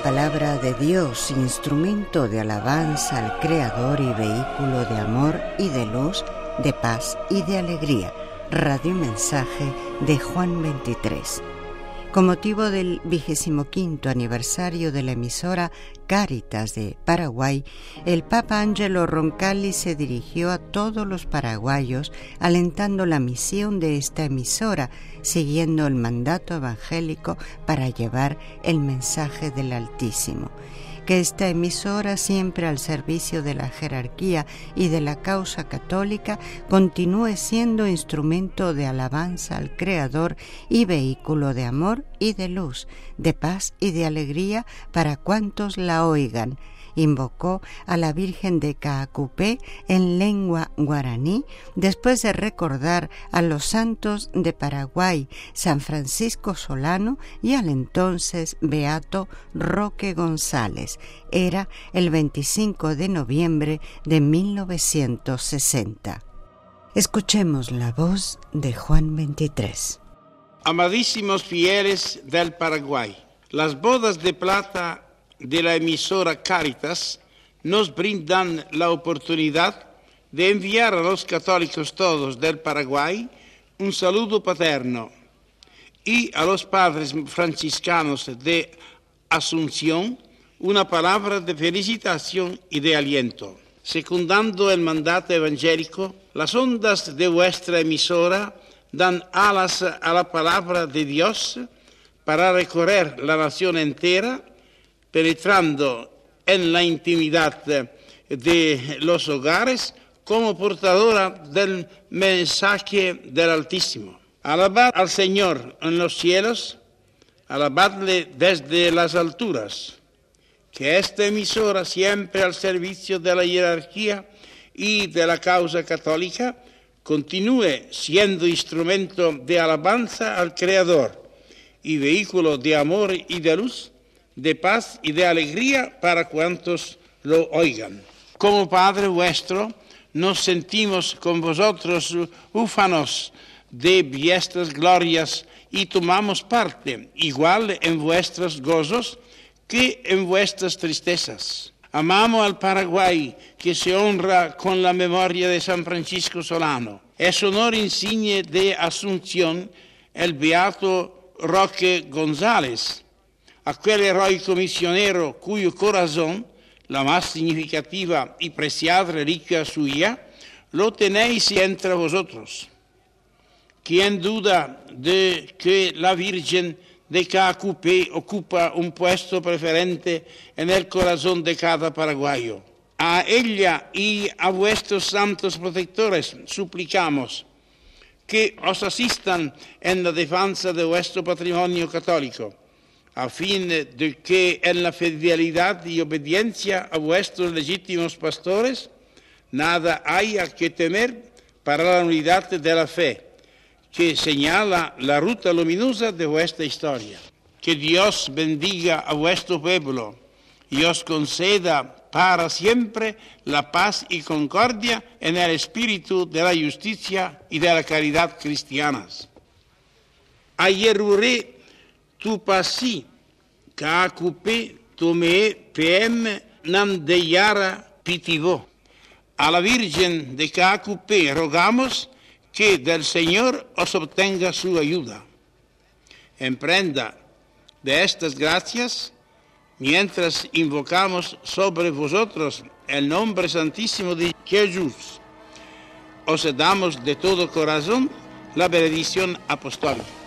palabra de Dios, instrumento de alabanza al Creador y vehículo de amor y de luz, de paz y de alegría. Radio Mensaje de Juan 23. Con motivo del 25º aniversario de la emisora Cáritas de Paraguay, el Papa Angelo Roncalli se dirigió a todos los paraguayos alentando la misión de esta emisora, siguiendo el mandato evangélico para llevar el mensaje del Altísimo. Que esta emisora, siempre al servicio de la jerarquía y de la causa católica, continúe siendo instrumento de alabanza al Creador y vehículo de amor y de luz, de paz y de alegría para cuantos la oigan. Invocó a la Virgen de Caacupé en lengua guaraní, después de recordar a los santos de Paraguay, San Francisco Solano y al entonces beato Roque González. Era el 25 de noviembre de 1960. Escuchemos la voz de Juan 23. Amadísimos fieles del Paraguay, las bodas de plata de la emisora Cáritas nos brindan la oportunidad de enviar a los católicos todos del Paraguay un saludo paterno y a los padres franciscanos de Asunción una palabra de felicitación y de aliento. Secundando el mandato evangélico, las ondas de vuestra emisora dan alas a la palabra de Dios para recorrer la nación entera, penetrando en la intimidad de los hogares como portadora del mensaje del Altísimo. Alabad al Señor en los cielos, alabadle desde las alturas. Que esta emisora, siempre al servicio de la jerarquía y de la causa católica, continúe siendo instrumento de alabanza al Creador y vehículo de amor y de luz, de paz y de alegría para cuantos lo oigan. Como Padre vuestro, nos sentimos con vosotros ufanos de vuestras glorias y tomamos parte igual en vuestros gozos que en vuestras tristezas. Amamos al Paraguay, que se honra con la memoria de San Francisco Solano. Es honor insigne de Asunción el beato Roque González, aquel heroico misionero cuyo corazón, la más significativa y preciada reliquia suya, lo tenéis entre vosotros. ¿Quién duda de que la Virgen de Caacupé ocupa un puesto preferente en el corazón de cada paraguayo? A ella y a vuestros santos protectores suplicamos que os asistan en la defensa de vuestro patrimonio católico, a fin de que en la fidelidad y obediencia a vuestros legítimos pastores nada haya que temer para la unidad de la fe, que señala la ruta luminosa de vuestra historia. Que Dios bendiga a vuestro pueblo y os conceda para siempre la paz y concordia en el espíritu de la justicia y de la caridad cristianas. Ayeruré tu pasi, Caacupé, Tomé, PM, Namdeyara, Pitivó. A la Virgen de Caacupé rogamos que del Señor os obtenga su ayuda. Emprenda de estas gracias mientras invocamos sobre vosotros el nombre santísimo de Jesús. Os damos de todo corazón la bendición apostólica.